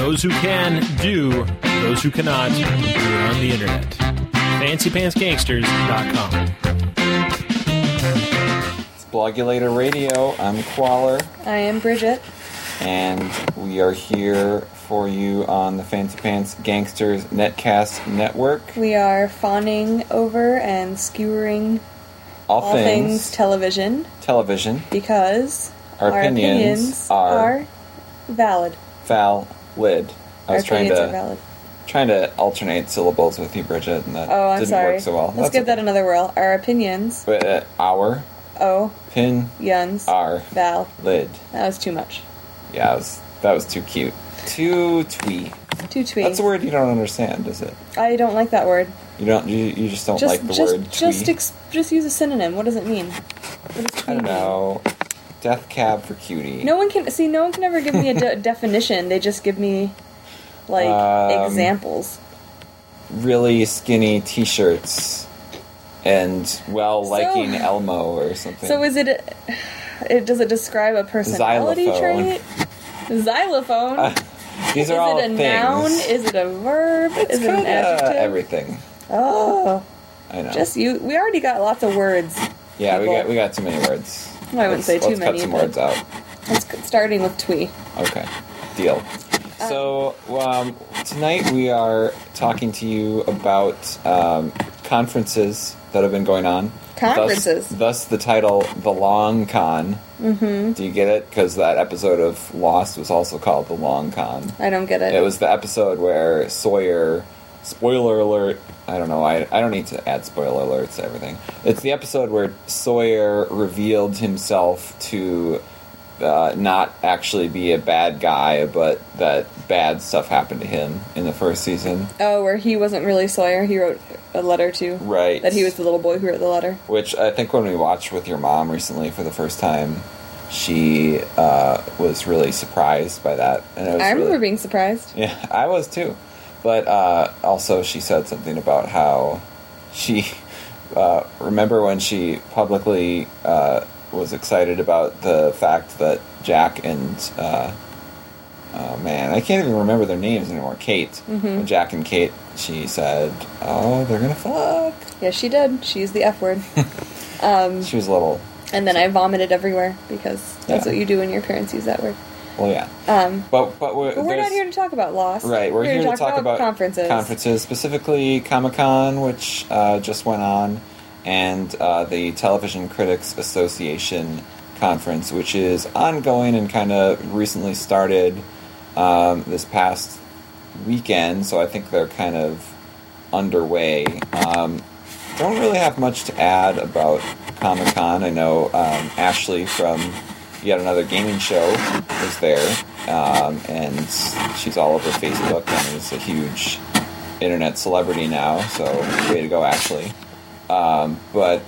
Those who can do, those who cannot do it on the internet. FancyPantsGangsters.com. It's Blogulator Radio. I'm Qualler. I am Bridget. And we are here for you on the Fancy Pants Gangsters Netcast Network. We are fawning over and skewering all things television. Because our opinions are valid. Valid. I was opinions are valid. Trying to alternate syllables with you, Bridget, and that I'm didn't sorry. work so well. Let's give that another whirl. Our opinions. Our. Opinions. Are. Valid. That was too much. Yeah, that was too cute. Too twee. Too twee. That's a word you don't understand, is it? I don't like that word. You don't. You just don't like the word twee? Just use a synonym. What does it mean? What does twee I don't know. Death cab for cutie. No one can ever give me a definition. They just give me examples. Really skinny T-shirts and liking Elmo or something. So is it? Does it describe a personality trait? Xylophone. These are all things. Is it a noun? Is it a verb? Is it an adjective? Everything. Oh, I know. We already got lots of words. Yeah, we got too many words. Well, I wouldn't say too many. Let's cut some words out. Starting with twee. Okay, deal. So tonight we are talking to you about conferences that have been going on. Conferences. Thus the title, The Long Con. Mm-hmm. Do you get it? Because that episode of Lost was also called The Long Con. I don't get it. It was the episode where Sawyer... Spoiler alert. I don't know. I don't need to add spoiler alerts to everything. It's the episode where Sawyer revealed himself to not actually be a bad guy, but that bad stuff happened to him in the first season. Oh, where he wasn't really Sawyer. He wrote a letter to. Right. That he was the little boy who wrote the letter. Which I think when we watched with your mom recently for the first time, she was really surprised by that. And I remember being surprised. Yeah, I was too. But also she said something about how she... remember when she publicly was excited about the fact that Jack and... oh man, I can't even remember their names anymore. Kate. Mm-hmm. Jack and Kate, she said, oh, they're gonna fuck. Yes, she did. She used the F word. She was little. And then I vomited everywhere because that's what you do when your parents use that word. Well, yeah. But we're not here to talk about Lost. Right, we're here to talk about conferences. Specifically Comic-Con, which just went on, and the Television Critics Association conference, which is ongoing and kind of recently started this past weekend, so I think they're kind of underway. Don't really have much to add about Comic-Con. I know Ashley from Yet Another Gaming Show was there, and she's all over Facebook and is a huge internet celebrity now, so way to go, Ashley. But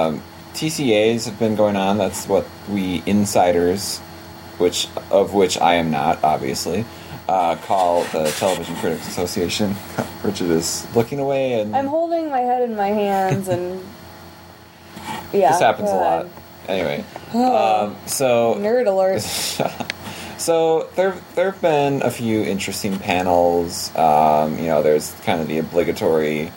TCAs have been going on. That's what we insiders, which I am not, obviously, call the Television Critics Association. Richard is looking away, and I'm holding my head in my hands, and yeah, this happens a lot. Anyway, so nerd alert. So there have been a few interesting panels. There's kind of the obligatory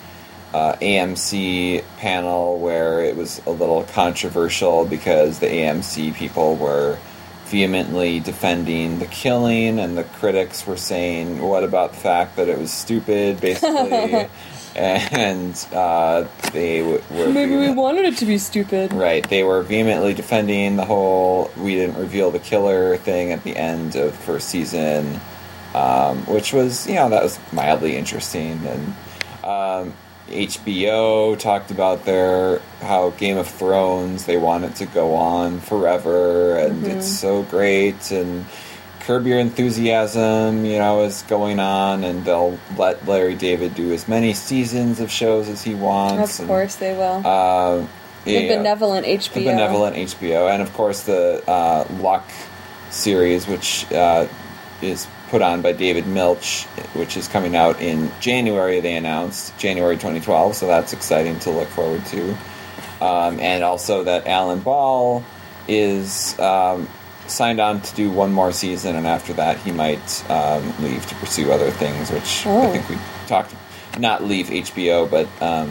AMC panel where it was a little controversial because the AMC people were vehemently defending the killing, and the critics were saying, "What about the fact that it was stupid?" Basically. And they were... Maybe we wanted it to be stupid. Right. They were vehemently defending the whole we didn't reveal the killer thing at the end of the first season, which was, that was mildly interesting. And HBO talked about how Game of Thrones, they want it to go on forever, and it's so great, and... Curb Your Enthusiasm, is going on, and they'll let Larry David do as many seasons of shows as he wants. Of course they will. The benevolent HBO. The benevolent HBO. And, of course, the Luck series, which is put on by David Milch, which is coming out in January, they announced, January 2012, so that's exciting to look forward to. And also that Alan Ball is... signed on to do one more season, and after that he might leave to pursue other things, which I think we talked. Not leave HBO, but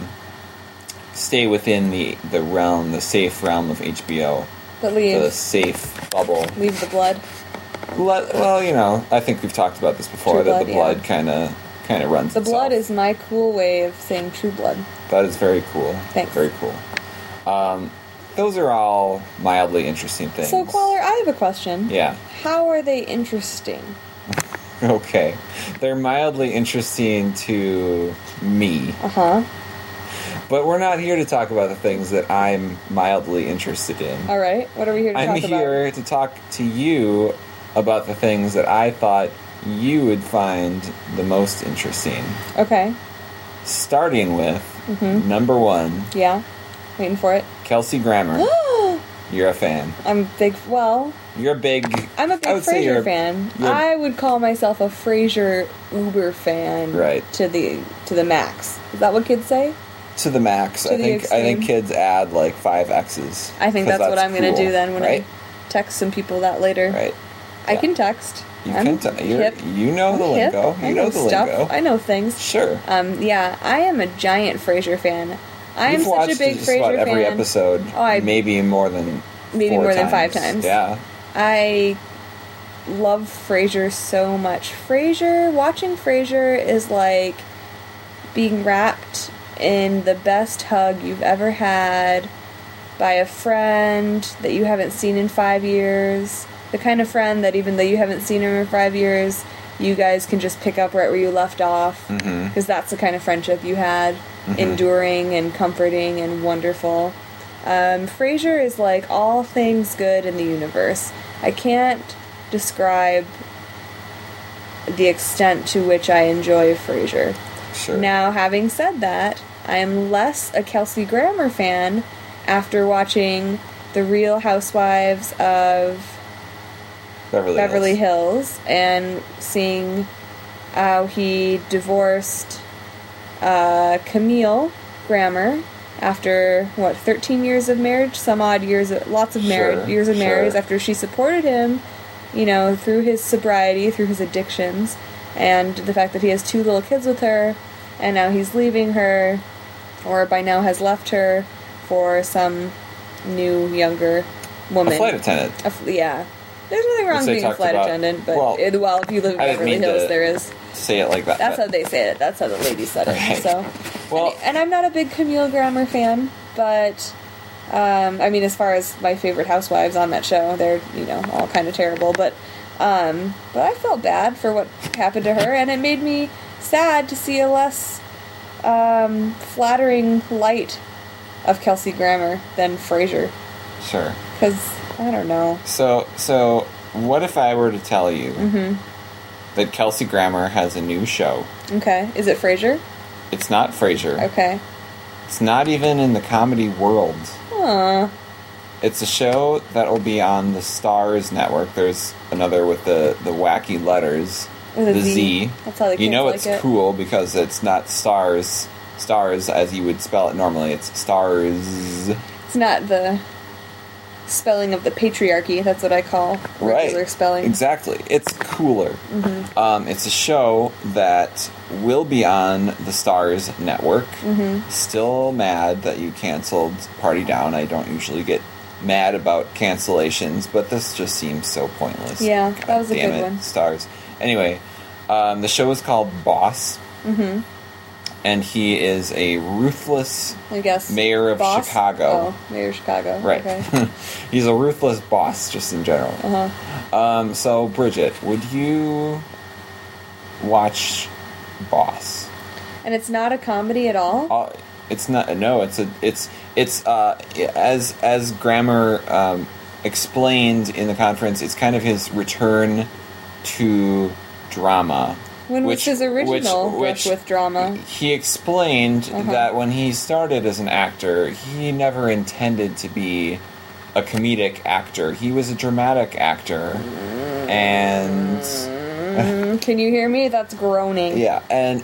stay within the realm, the safe realm of HBO. But leave. The safe bubble. Leave the blood. Well, I think we've talked about this before, that the blood kind of runs The itself. blood is my cool way of saying true blood. That is very cool. Thanks. Very cool. Those are all mildly interesting things. So, Qualler, I have a question. Yeah. How are they interesting? Okay. They're mildly interesting to me. Uh-huh. But we're not here to talk about the things that I'm mildly interested in. All right. What are we here to talk about? I'm here to talk to you about the things that I thought you would find the most interesting. Okay. Starting with number one. Yeah. Waiting for it. Kelsey Grammer. You're a fan. I'm big. Well, you're a big. I'm a big Frasier fan. I would call myself a Frasier Uber fan. Right. To the max. Is that what kids say? To the max. I think kids add like 5 X's. I think that's what I'm going to do then when right? I text some people that later. Right. I can text. You know the lingo. You know the lingo. I know things. Sure. Yeah, I am a giant Frasier fan. I am such a big Frasier fan. Every episode. Maybe more than 5 times. Yeah. I love Frasier so much. Watching Frasier is like being wrapped in the best hug you've ever had by a friend that you haven't seen in 5 years. The kind of friend that even though you haven't seen him in 5 years, you guys can just pick up right where you left off. Because that's the kind of friendship you had. Enduring and comforting and wonderful. Frasier is like all things good in the universe. I can't describe the extent to which I enjoy Frasier. Sure. Now, having said that, I am less a Kelsey Grammer fan after watching The Real Housewives of Beverly Hills and seeing how he divorced Camille Grammer after 13 years of marriage, lots of years of marriage, after she supported him, through his sobriety, through his addictions, and the fact that he has 2 little kids with her, and now he's leaving her, or by now has left her for some new, younger woman. A flight attendant. Yeah. There's nothing wrong being a flight attendant, but if you live in Beverly Hills, there is. Say it like that. That's how they say it. That's how the lady said it. Right. So, and I'm not a big Camille Grammer fan, but as far as my favorite housewives on that show, they're all kind of terrible. But I felt bad for what happened to her, and it made me sad to see a less flattering light of Kelsey Grammer than Frasier. Sure. Because I don't know. So what if I were to tell you that Kelsey Grammer has a new show? Okay. Is it Frasier? It's not Frasier. Okay. It's not even in the comedy world. It's a show that will be on the Starz network. There's another with the wacky letters. With the Z. That's how the kids it's cool because it's not stars as you would spell it normally. It's stars. It's not the spelling of the patriarchy. That's what I call regular spelling. Exactly. It's cooler. It's a show that will be on the Starz network. Still mad that you canceled Party Down. I don't usually get mad about cancellations, but this just seems so pointless. Yeah, that was a good one. Starz. Anyway, the show is called Boss. And he is a ruthless mayor of Chicago. Oh, mayor of Chicago. Right. Okay. He's a ruthless boss, just in general. So, Bridget, would you watch Boss? And it's not a comedy at all? It's not. No, it's as Grammer explained in the conference, it's kind of his return to drama. When was his original brush with drama? He explained that when he started as an actor, he never intended to be a comedic actor. He was a dramatic actor. And... Can you hear me? That's groaning. Yeah, and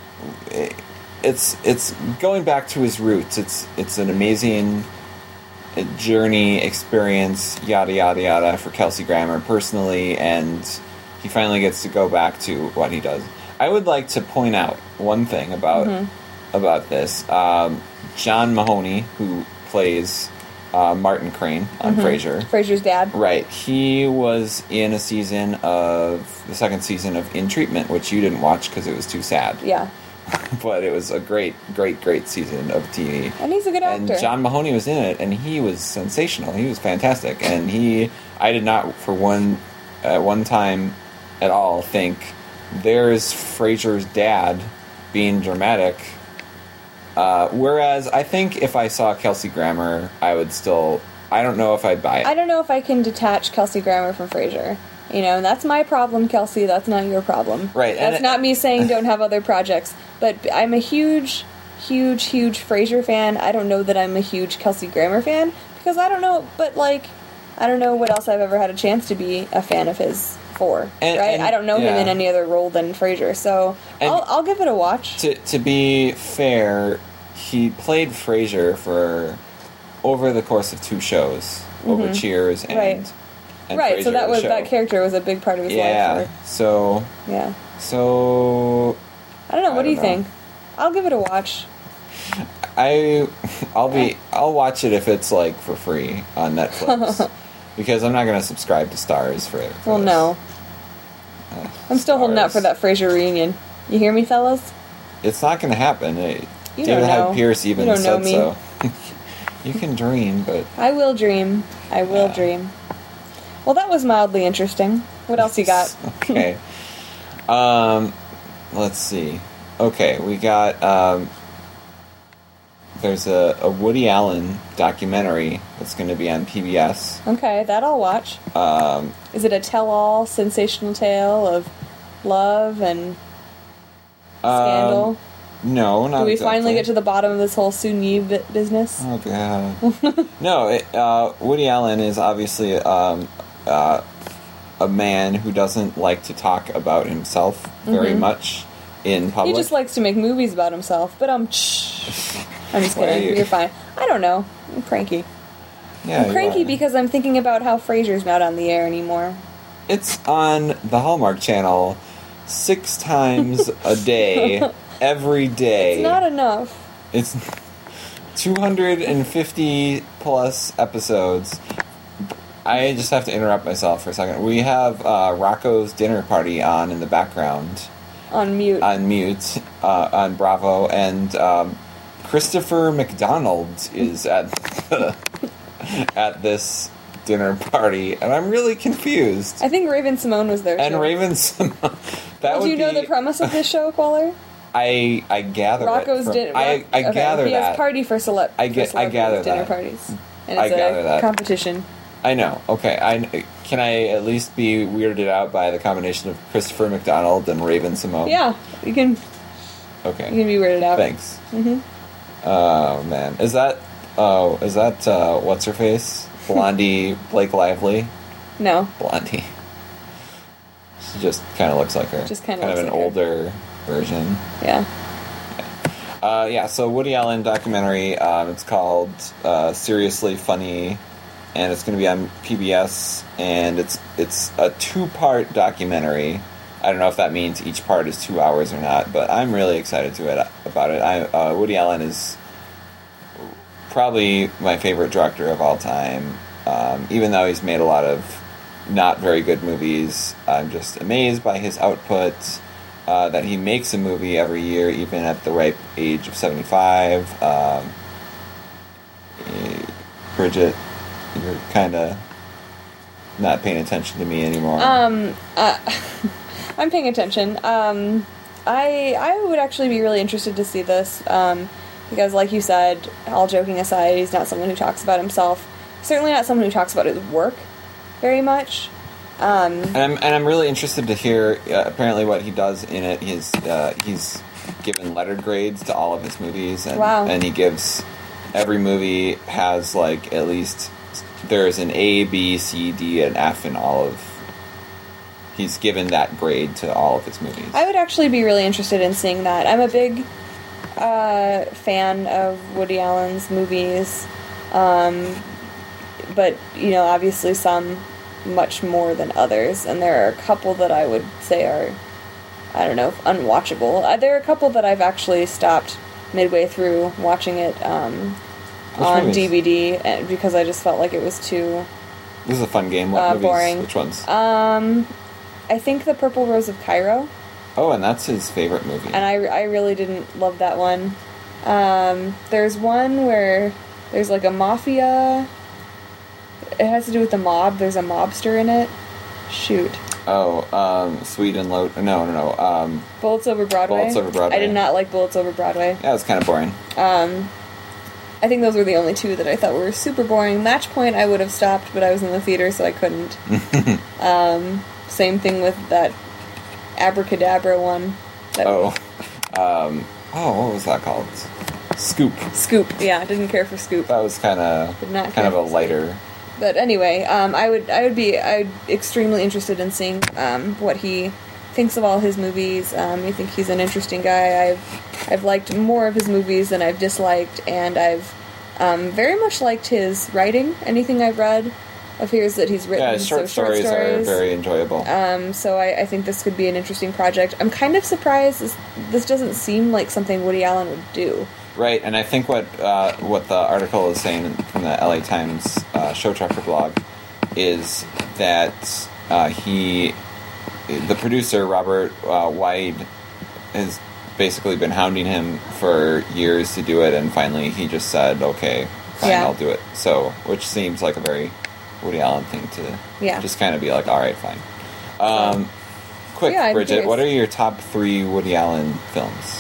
it's going back to his roots. It's an amazing journey, experience, yada yada yada for Kelsey Grammer personally, and he finally gets to go back to what he does. I would like to point out one thing about this. John Mahoney, who plays Martin Crane on Frasier. Frasier's dad. Right. He was in the second season of In Treatment, which you didn't watch because it was too sad. Yeah. But it was a great season of TV. And he's a good actor. And John Mahoney was in it, and he was sensational. He was fantastic. And I did not, at one time at all, think, there's Frasier's dad being dramatic. Whereas I think if I saw Kelsey Grammer, I would still... I don't know if I'd buy it. I don't know if I can detach Kelsey Grammer from Frasier. And that's my problem, Kelsey. That's not your problem. Right. That's not me saying don't have other projects. But I'm a huge Frasier fan. I don't know that I'm a huge Kelsey Grammer fan, because I don't know, but, I don't know what else I've ever had a chance to be a fan of his for, right? I don't know him in any other role than Frasier, so I'll give it a watch. To be fair, he played Frasier for over the course of 2 shows, over Cheers and... Right, Frasier, so that character was a big part of his life. So I don't know. What do you think? I'll give it a watch. I'll watch it if it's for free on Netflix because I'm not going to subscribe to Stars for it. Well, no. I'm still holding out for that Frasier reunion. You hear me, fellas? It's not going to happen. You David don't know. Hyde Pierce even you don't know said me. so. You can dream, but I will dream. I will dream. Well, that was mildly interesting. What else you got? Okay. Let's see. Okay, we got there's a Woody Allen documentary that's going to be on PBS. Okay, that I'll watch. Is it a tell-all sensational tale of love and scandal? No, not Do we exactly. finally get to the bottom of this whole Soon Yi business? Oh, God. No, Woody Allen is obviously a man who doesn't like to talk about himself very much in public. He just likes to make movies about himself, but I'm just kidding. You're fine. I don't know. I'm cranky. Yeah, I'm cranky because I'm thinking about how Frasier's not on the air anymore. It's on the Hallmark Channel 6 times a day, every day. It's not enough. It's 250 plus episodes. I just have to interrupt myself for a second. We have Rocco's Dinner Party on in the background. On mute. On Bravo. And Christopher McDonald is at this dinner party. And I'm really confused. I think Raven Simone was there, And too. Raven Simone. Did you know the premise of this show, Caller? I gather Rocco's dinner. I gather he that. He has party for I gather dinner that. parties. And I it's gather that. competition. I know. Okay. Can I at least be weirded out by the combination of Christopher McDonald and Raven Simone? Yeah, you can. Okay. You can be weirded out. Thanks. Oh man, is that what's her face? Blondie Blake Lively? No. Blondie. She just kind of looks like her. Just kind of an like her. older version. Yeah. So Woody Allen documentary. It's called Seriously Funny. And it's going to be on PBS, and it's a 2-part documentary. I don't know if that means each part is 2 hours or not, but I'm really excited about it. Woody Allen is probably my favorite director of all time. Even though he's made a lot of not very good movies, I'm just amazed by his output, that he makes a movie every year, even at the ripe age of 75. Bridget... You're kind of not paying attention to me anymore. I'm paying attention. I would actually be really interested to see this, because like you said, all joking aside, he's not someone who talks about himself. Certainly not someone who talks about his work very much. And I'm really interested to hear apparently what he does in it. He's given letter grades to all of his movies, and wow. And he gives every movie has at least. There's an A, B, C, D, and F in all of... He's given that grade to all of his movies. I would actually be really interested in seeing that. I'm a big fan of Woody Allen's movies. but obviously some much more than others, and there are a couple that I would say are, I don't know, unwatchable. There are a couple that I've actually stopped midway through watching it on DVD because I just felt like it was too. This is a fun game. What movies? Boring. Which ones? I think The Purple Rose of Cairo. Oh, and that's his favorite movie. And I really didn't love that one. There's one where there's like a mafia. It has to do with the mob. There's a mobster in it. Shoot. Oh, Sweet and Low. No. Bullets Over Broadway. Bullets Over Broadway. I did not like Bullets Over Broadway. Yeah, it was kind of boring. I think those were the only two that I thought were super boring. Match Point I would have stopped, but I was in the theater, so I couldn't. Same thing with that Abracadabra one. What was that called? Scoop. Scoop, yeah, I didn't care for Scoop. That was kind of a lighter. But anyway, I'd be extremely interested in seeing what he thinks of all his movies. I think he's an interesting guy. I've liked more of his movies than I've disliked, and I've very much liked his writing. Anything I've read of his that he's written. Yeah, short stories are very enjoyable. So I think this could be an interesting project. I'm kind of surprised this doesn't seem like something Woody Allen would do. Right, and I think what the article is saying from the LA Times Show Trucker blog is that the producer, Robert Wide, has basically been hounding him for years to do it, and finally he just said, okay, fine, Yeah. I'll do it. So, which seems like a very Woody Allen thing to just kind of be like, all right, fine. Quick, I'm Bridget, curious. what are your top 3 Woody Allen films?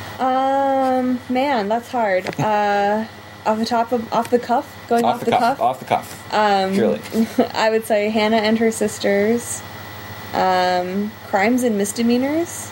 Man, that's hard. Off the cuff? Going off the cuff? Off the cuff. Purely. I would say Hannah and Her Sisters, Crimes and Misdemeanors,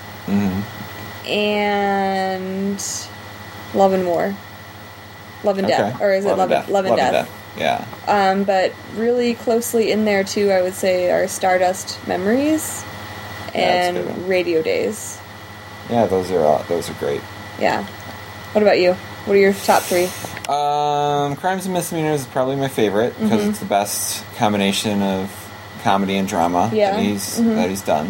and Love and War. Love and Death. Or is it Love and Death? Yeah. But really closely in there, too, I would say are Stardust Memories Yeah, that's a good and one. Radio Days. Yeah, those are great. Yeah. What about you? What are your top 3? Crimes and Misdemeanors is probably my favorite because it's the best combination of comedy and drama that he's done.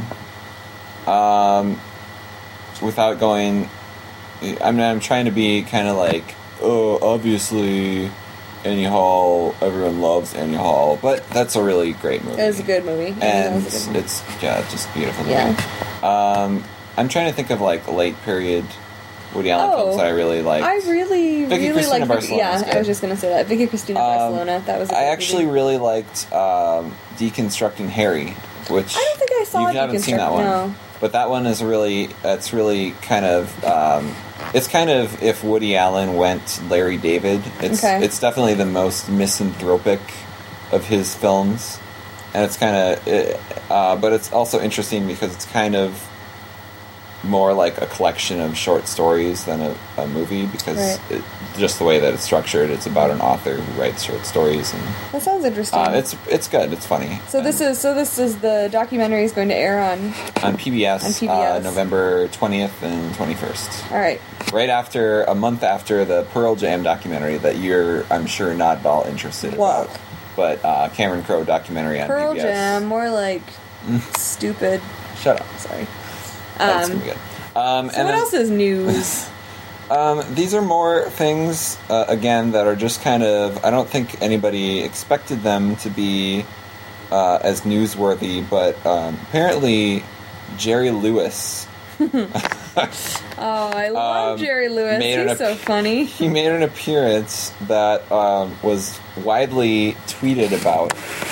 Without going, I'm trying to be kind of like, obviously Annie Hall, everyone loves Annie Hall, but that's a really great movie. It was a good movie. And It was a good movie. it's just a beautiful movie. Yeah. I'm trying to think of like late period Woody Allen films that I really liked. I really Cristina like Barcelona Yeah, is good. I was just gonna say that. Vicky Cristina Barcelona. That was a good I actually movie. really liked Deconstructing Harry, which I don't think I saw you haven't seen that one. No. But that one is really kind of it's kind of if Woody Allen went Larry David. It's definitely the most misanthropic of his films, and it's kind of but it's also interesting because it's kind of more like a collection of short stories than a movie because just the way that it's structured, it's about an author who writes short stories, and That sounds interesting. it's good, it's funny. So this is the documentary is going to air on PBS, November 20th and 21st. All right. Right after a month after the Pearl Jam documentary that you're, I'm sure, not at all interested What? about, but Cameron Crowe documentary on Pearl PBS. Jam, more like stupid. Shut up. Sorry. That's gonna be good. So what else is news? These are more things, again, that are just kind of, I don't think anybody expected them to be as newsworthy, but apparently Jerry Lewis. Oh, I love Jerry Lewis. He's so funny. He made an appearance that was widely tweeted about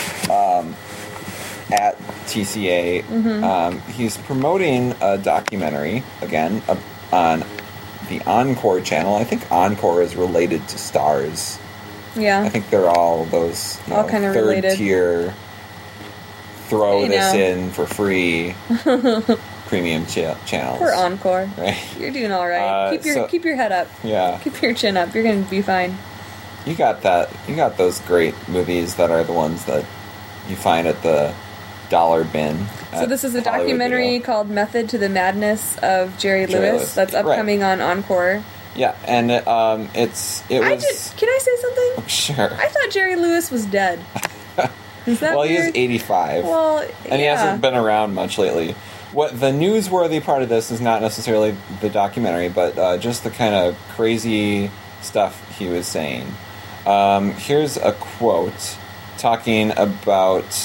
at TCA. He's promoting a documentary, again, on the Encore channel. I think Encore is related to Stars. Yeah. I think they're all those All kind of related. third tier, throw this in for free premium channels. Poor Encore. Right? You're doing all right. Keep your head up. Yeah. Keep your chin up. You're going to be fine. You got that. You got those great movies that are the ones that you find at the dollar bin. So this is a Hollywood documentary Video. called Method to the Madness of Jerry Lewis. That's upcoming on Encore. Yeah, and it was. Can I say something? Sure. I thought Jerry Lewis was dead. Is that Well, he weird? is 85. Well, and he yeah. hasn't been around much lately. What the newsworthy part of this is not necessarily the documentary, but just the kind of crazy stuff he was saying. Here's a quote talking about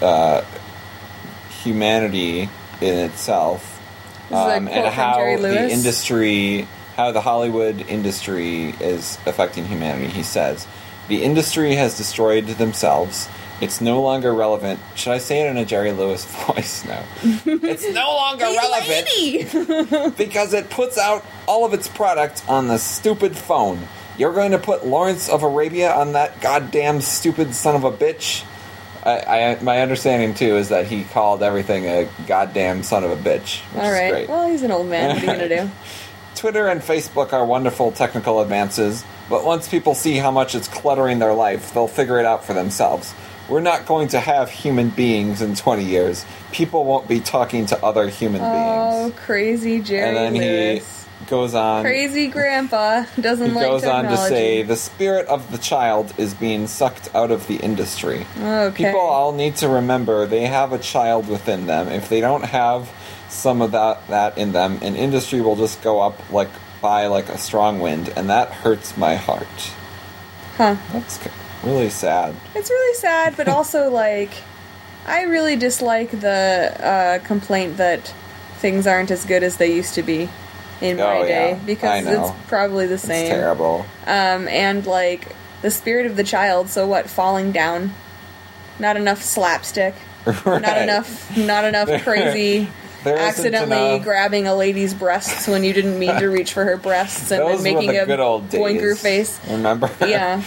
humanity in itself, This is a quote and from how Jerry the Lewis? industry, how the Hollywood industry is affecting humanity. He says, "The industry has destroyed themselves. It's no longer relevant." Should I say it in a Jerry Lewis voice now? It's no longer relevant because it puts out all of its product on the stupid phone. You're going to put Lawrence of Arabia on that goddamn stupid son of a bitch? My understanding, too, is that he called everything a goddamn son of a bitch, which All is right. great. Well, he's an old man. What are you going to do? Twitter and Facebook are wonderful technical advances, but once people see how much it's cluttering their life, they'll figure it out for themselves. We're not going to have human beings in 20 years. People won't be talking to other human Oh, beings. crazy Jerry And then Lewis. he goes on. Crazy grandpa doesn't He like goes on technology. to say, the spirit of the child is being sucked out of the industry. Okay. People all need to remember they have a child within them. If they don't have some of that in them, an industry will just go up by a strong wind, and that hurts my heart. Huh. That's really sad. It's really sad, but also, I really dislike the complaint that things aren't as good as they used to be in my day. Yeah, Because I know. it's probably the same. It's terrible. And, the spirit of the child, so what, falling down? Not enough slapstick. Right. Not enough crazy... There isn't accidentally enough. grabbing a lady's breasts when you didn't mean to reach for her breasts and Those then making were the a good old days. boinker face. Remember? Yeah.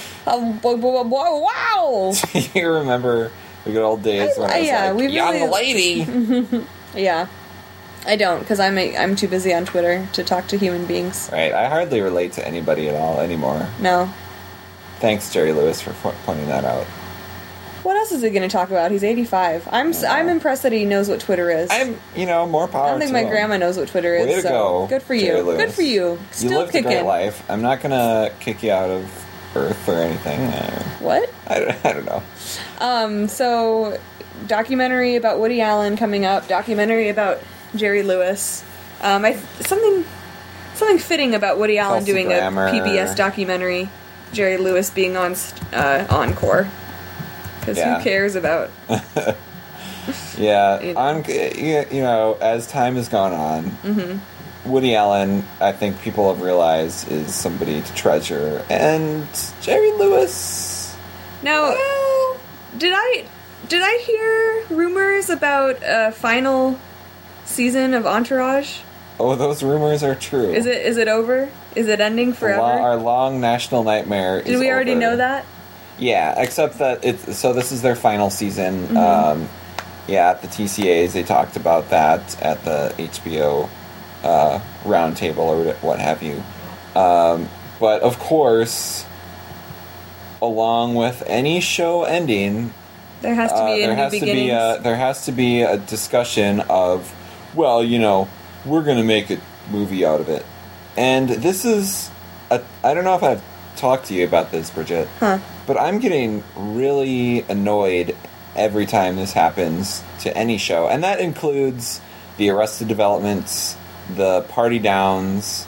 Wow! You remember the good old days when I was yeah, we young really- lady? Yeah. I don't, because I'm too busy on Twitter to talk to human beings. Right, I hardly relate to anybody at all anymore. No. Thanks, Jerry Lewis, for pointing that out. What else is he going to talk about? He's 85. I'm impressed that he knows what Twitter is. I'm, more power I don't think to my him. grandma knows what Twitter is. Way to so go, good for Jerry you. Lewis. Good for you. Still You lived kicking. a great life. I'm not gonna kick you out of Earth or anything. What? I don't know. So, documentary about Woody Allen coming up. Documentary about Jerry Lewis. Something fitting about Woody Allen Kelsey doing Grammer. a PBS documentary. Jerry Lewis being on Encore. Because Yeah. who cares about? Yeah, You know. as time has gone on, Mm-hmm. Woody Allen, I think people have realized, is somebody to treasure, and Jerry Lewis. Now, Well, did I hear rumors about a final season of Entourage? oh, those rumors are true. Is it over? Is it ending forever? Our long national nightmare. Did we already know that? Yeah, except that so this is their final season. Mm-hmm. At the TCAs they talked about that at the HBO roundtable or what have you. But of course, along with any show ending, There has to be a new beginnings. there has to be a discussion of, well, we're going to make a movie out of it. And this is I don't know if I've talked to you about this, Bridget. Huh. But I'm getting really annoyed every time this happens to any show. And that includes the Arrested Developments, the Party Downs,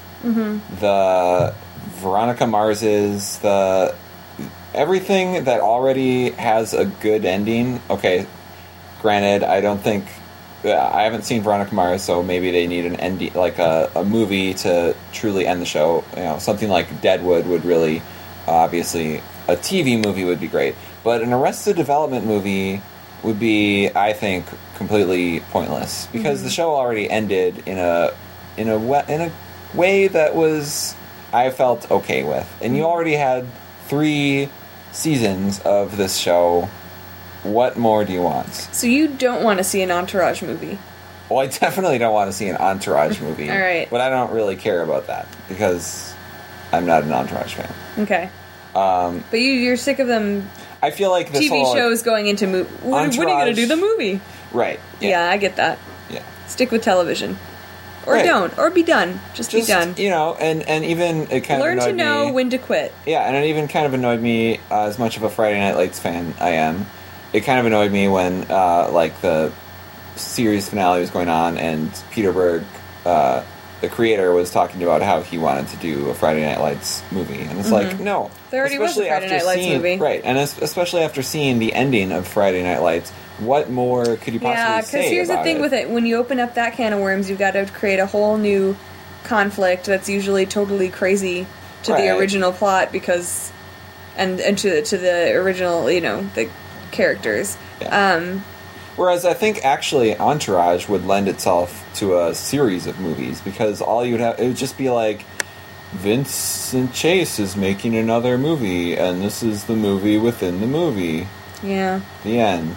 the Veronica Marses, the everything that already has a good ending. Okay, granted, I don't think I haven't seen Veronica Mars, so maybe they need an ending, like a movie to truly end the show. Something like Deadwood would really, obviously, a TV movie would be great. But an Arrested Development movie would be, I think, completely pointless because the show already ended in a way that was I felt okay with, and you already had 3 seasons of this show. What more do you want? So you don't want to see an Entourage movie? Well, I definitely don't want to see an Entourage movie. All right. But I don't really care about that because I'm not an Entourage fan. Okay. But you're sick of them I feel like this TV whole, shows going into when are you going to Entourage- do the movie? Right. Yeah, I get that. Yeah. Stick with television. Or Right. don't. Or be done. Just be done. You know, and even it kind Learn of to annoyed know me. when to quit. Yeah, and it even kind of annoyed me, as much of a Friday Night Lights fan I am. It kind of annoyed me when, like, the series finale was going on, and Peter Berg, the creator, was talking about how he wanted to do a Friday Night Lights movie. And it's like, no. There already was a Especially Friday after Night Lights seeing- movie. Right, and especially after seeing the ending of Friday Night Lights, what more could you possibly Yeah, say because here's the about thing with it. When you open up that can of worms, you've got to create a whole new conflict that's usually totally crazy to the Right. original plot because... And to the original, you know, the characters. Yeah. Whereas I think actually Entourage would lend itself to a series of movies, because all you would have, it would just be like, Vincent Chase is making another movie, and this is the movie within the movie. Yeah. The end.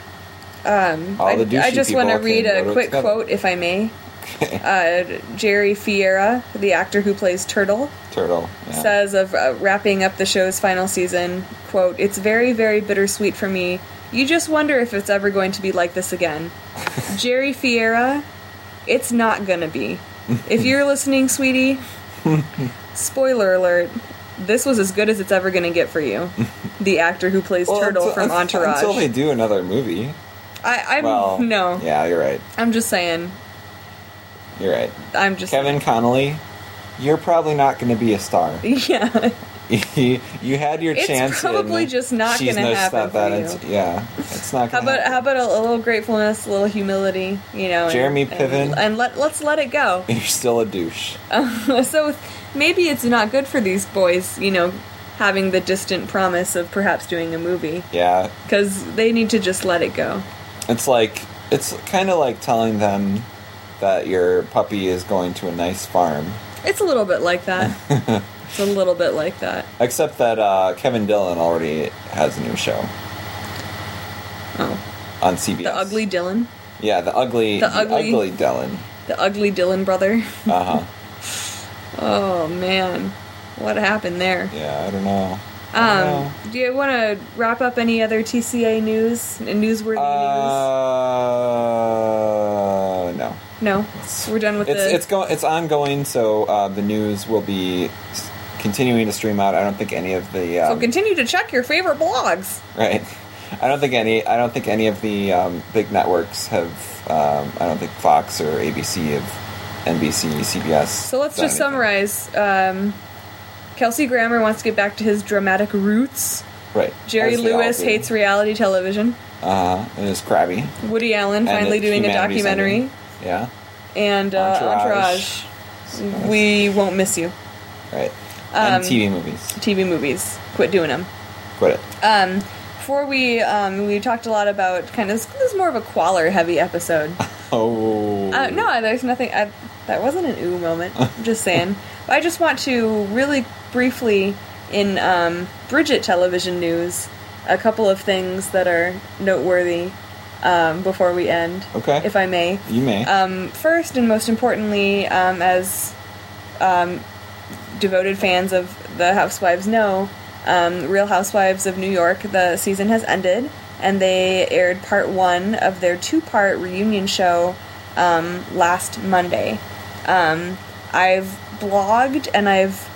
I the douchey just want to people read can a go quick together. quote, if I may. Okay. Jerry Fiera, the actor who plays Turtle, Turtle. Yeah. says of wrapping up the show's final season, quote, "It's very, very bittersweet for me. You just wonder if it's ever going to be like this again." Jerry Fiera, it's not gonna be. If you're listening, sweetie, spoiler alert, this was as good as it's ever gonna get for you. The actor who plays Turtle from Entourage. Until they do another movie. No. Yeah, you're right. I'm just saying. You're right. I'm just Kevin Connolly, you're probably not going to be a star. Yeah. You had your It's chance. probably in just not She's gonna No happen Snap for you. Yeah, it's not. How Gonna about a little gratefulness, a little humility, you know? Jeremy Piven. and let's let it go. You're still a douche. So maybe it's not good for these boys, you know, having the distant promise of perhaps doing a movie, Yeah, because they need to just let it go. it's kind of like telling them that your puppy is going to a nice farm. It's a little bit like that. It's a little bit like that. Except that Kevin Dillon already has a new show Oh, on CBS. the ugly Dylan, Yeah, the ugly Dillon. the ugly Dylan brother. Uh huh. Oh man, what happened there? Yeah, I don't know. I don't know. Do you want to wrap up any other TCA news and newsworthy No. news? No, we're done with It's ongoing, so the news will be continuing to stream out. I don't think any of the So continue to check your favorite blogs. right. I don't think any of the big networks have. I don't think Fox or ABC have NBC, CBS. So let's done just anything. summarize. Kelsey Grammer wants to get back to his dramatic roots. Right. Jerry As they all Lewis do. hates reality television. It is crabby. Woody Allen And finally it's doing a humanity's documentary. ending. Yeah. And Entourage. Entourage. We won't miss you. Right. And TV movies. TV movies. Quit doing them. Quit it. Before we talked a lot about this is more of a Qualler heavy episode. Oh. No, there's nothing. That wasn't an ooh moment. I'm just saying. I just want to really briefly, in Bridget television news, a couple of things that are noteworthy before we end. Okay. If I may. You may. First and most importantly, as devoted fans of the Housewives know, Real Housewives of New York, the season has ended, and they aired part 1 of their 2-part reunion show last Monday. I've blogged and I've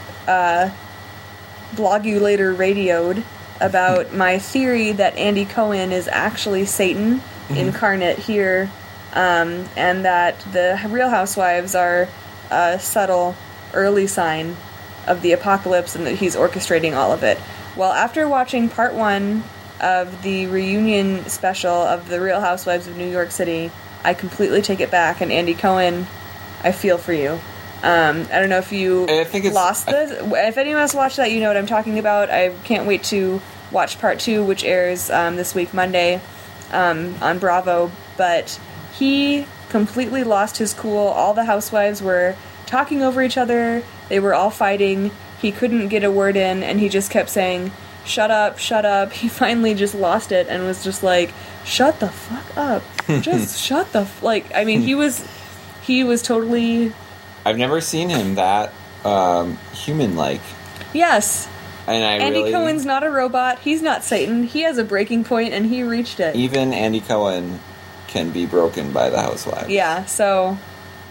blog you later radioed about my theory that Andy Cohen is actually Satan incarnate here, and that the Real Housewives are a subtle early sign of the apocalypse and that he's orchestrating all of it. Well, after watching part 1 of the reunion special of the Real Housewives of New York City, I completely take it back, and Andy Cohen, I feel for you. I don't know if you lost this. If anyone else watched that, you know what I'm talking about. I can't wait to watch part 2, which airs this week, Monday, on Bravo. But he completely lost his cool. All the housewives were talking over each other. They were all fighting. He couldn't get a word in, and he just kept saying, "Shut up, shut up." He finally just lost it and was just like, "Shut the fuck up. Just shut the I mean, he was totally... I've never seen him that human-like. Yes. And Andy Cohen's not a robot. He's not Satan. He has a breaking point, and he reached it. Even Andy Cohen can be broken by the housewives. Yeah, so...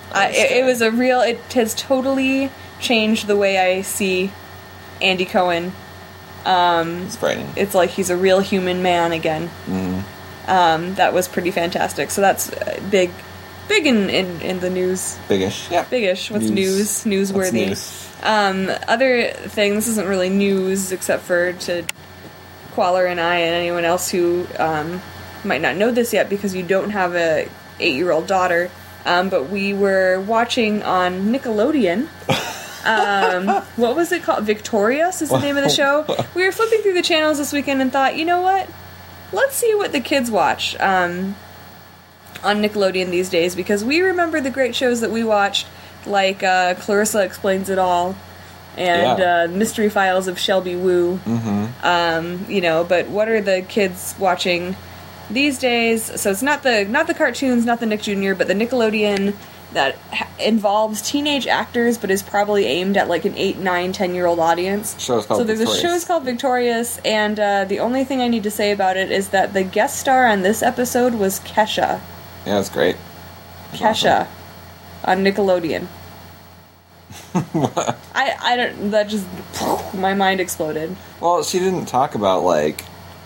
It was a real. It has totally changed the way I see Andy Cohen. It's frightening. It's like he's a real human man again. That was pretty fantastic. So that's big in the news. Biggish. Yeah. Biggish. What's news? Newsworthy. What's news? Other things, this isn't really news except for to Qualler and I and anyone else who might not know this yet because you don't have a 8-year-old daughter. But we were watching on Nickelodeon. What was it called? Victorious is the name of the show. We were flipping through the channels this weekend and thought, you know what? Let's see what the kids watch on Nickelodeon these days, because we remember the great shows that we watched, like Clarissa Explains It All and Mystery Files of Shelby Woo. But what are the kids watching these days? So it's not the cartoons, not the Nick Jr., but the Nickelodeon that involves teenage actors, but is probably aimed at like an 8, 9, 10-year-old audience. Show's called Victorious. A show called Victorious, and the only thing I need to say about it is that the guest star on this episode was Kesha. Yeah, it's great. Kesha on Nickelodeon. I don't. That just my mind exploded. Well, she didn't talk about like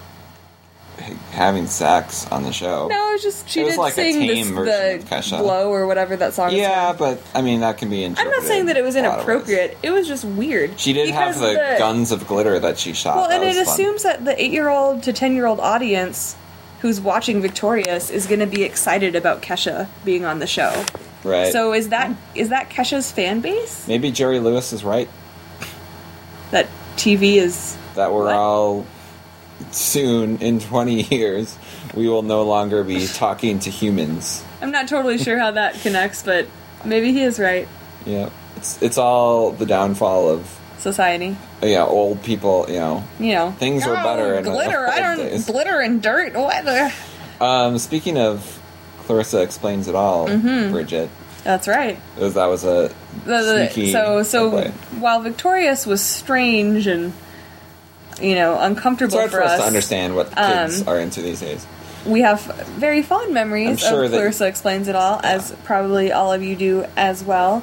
having sex on the show. No, it was just she did like sing a tame version of Kesha. Blow or whatever that song is. Yeah, but I mean that can be interpreted. I'm not saying that it was inappropriate. It was just weird. She did have the guns of glitter that she shot. Well, and it assumes that the 8-year-old to 10-year-old audience who's watching Victorious is going to be excited about Kesha being on the show. Right. So is that Kesha's fan base? Maybe Jerry Lewis is right. That TV is... That we're all... Soon, in 20 years, we will no longer be talking to humans. I'm not totally sure how that connects, but maybe he is right. Yeah. It's all the downfall of... Society. Yeah, old people, you know. Things were better in glitter. days. Glitter and dirt. What? Speaking of Clarissa Explains It All, Bridget. That's right. That was a sneaky So segue. While Victorious was strange and uncomfortable it's hard for us to understand what kids are into these days. We have very fond memories of Clarissa Explains It All, as probably all of you do as well.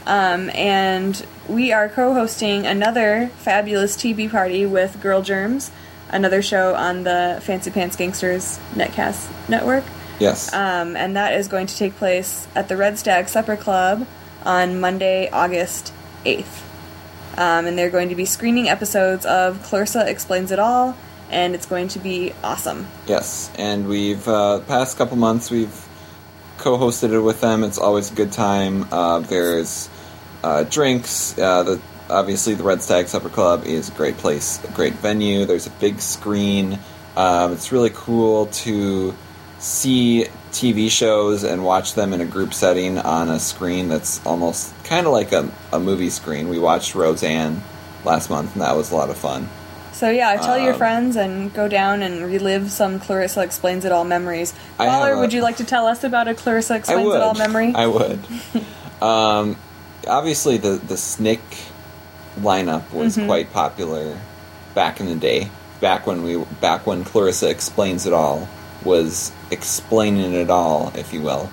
And we are co-hosting another fabulous TV party with Girl Germs, another show on the Fancy Pants Gangsters Netcast network. Yes. And that is going to take place at the Red Stag Supper Club on Monday, August 8th. And they're going to be screening episodes of Clarissa Explains It All, and it's going to be awesome. Yes, and we've, past couple months, we've co-hosted it with them. It's always a good time. There's drinks. Obviously, the Red Stag Supper Club is a great place, a great venue. There's a big screen. It's really cool to see TV shows and watch them in a group setting on a screen that's almost kind of like a movie screen. We watched Roseanne last month, and that was a lot of fun. So yeah, tell your friends and go down and relive some Clarissa Explains It All memories. Waller, would you like to tell us about a Clarissa Explains It All memory? I would. Obviously, the Snick lineup was quite popular back in the day. Back when Clarissa Explains It All was explaining it all, if you will.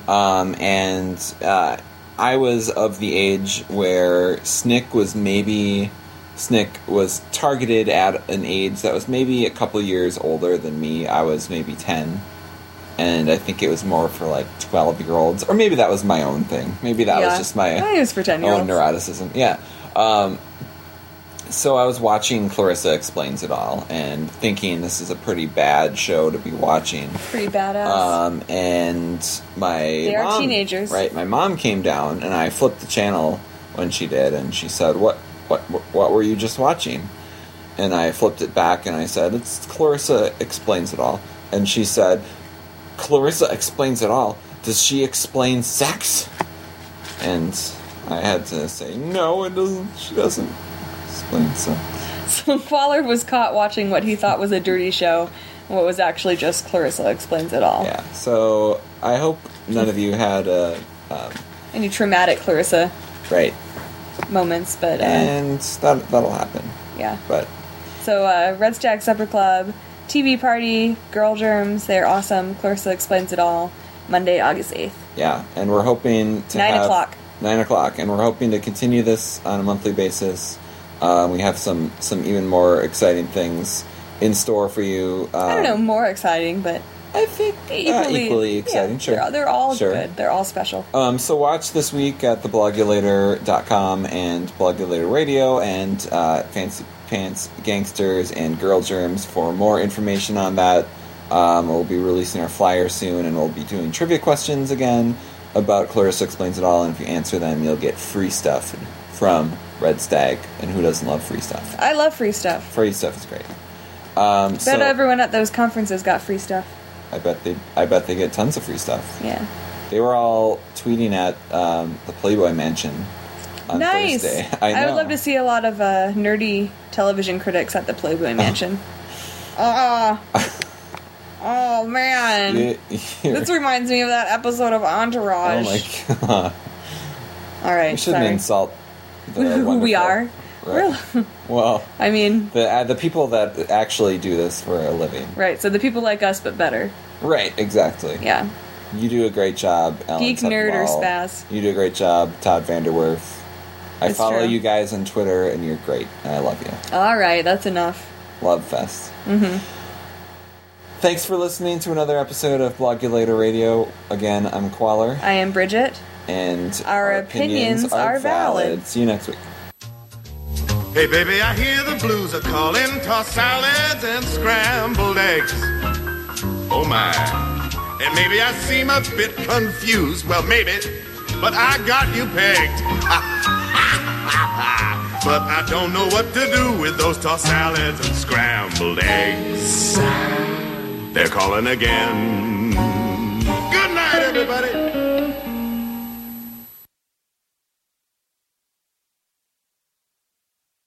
I was of the age where Snick was targeted at an age that was maybe a couple years older than me. I was maybe 10. And I think it was more for like 12-year-olds. Or maybe that was my own thing. Maybe that was just my own neuroticism. Yeah. So I was watching Clarissa Explains It All and thinking this is a pretty bad show to be watching. Pretty badass. And they are teenagers. Right, my mom came down and I flipped the channel when she did and she said, What were you just watching? And I flipped it back and I said, it's Clarissa Explains It All. And she said, Clarissa Explains It All? Does she explain sex? And I had to say, no, it doesn't. She doesn't. So Qualler was caught watching what he thought was a dirty show, what was actually just Clarissa Explains It All. Yeah, so I hope none of you had any traumatic Clarissa moments, but and that'll happen. Yeah. But so Red Stag Supper Club, TV party, Girl Germs, they're awesome. Clarissa Explains It All, Monday, August 8th. Yeah, and we're hoping to 9 have... o'clock. 9 o'clock, and we're hoping to continue this on a monthly basis. We have some even more exciting things in store for you. I don't know, more exciting, but I think equally exciting. Yeah, Sure, they're all Sure. good. They're all special. So watch this week at theblogulator.com and Blogulator Radio and Fancy Pants Gangsters and Girl Germs for more information on that. We'll be releasing our flyer soon, and we'll be doing trivia questions again about Clarissa Explains It All, and if you answer them, you'll get free stuff from Red Stag, and who doesn't love free stuff? I love free stuff. Free stuff is great. Bet everyone at those conferences got free stuff. I bet they get tons of free stuff. Yeah. They were all tweeting at the Playboy Mansion on Nice. Thursday. I know. I would love to see a lot of nerdy television critics at the Playboy Mansion. Oh man. This reminds me of that episode of Entourage. Oh my god. All right. We shouldn't insult who we are. Right. Well, I mean, the people that actually do this for a living. Right. So the people like us, but better. Right. Exactly. Yeah. You do a great job, Ellen Geek, nerd, or Sepinwall. spaz. You do a great job, Todd Vanderwerf. I It's follow true. you guys on Twitter, and you're great. And I love you. All right. That's enough. Love fest. Mm-hmm. Thanks for listening to another episode of Blogulator Radio. Again, I'm Qualler. I am Bridget. And Our opinions are valid. See you next week. Hey baby, I hear the blues are calling, tossed salads and scrambled eggs. Oh my. And maybe I seem a bit confused, well maybe, but I got you pegged. But I don't know what to do with those tossed salads and scrambled eggs. They're calling again. Good night, everybody.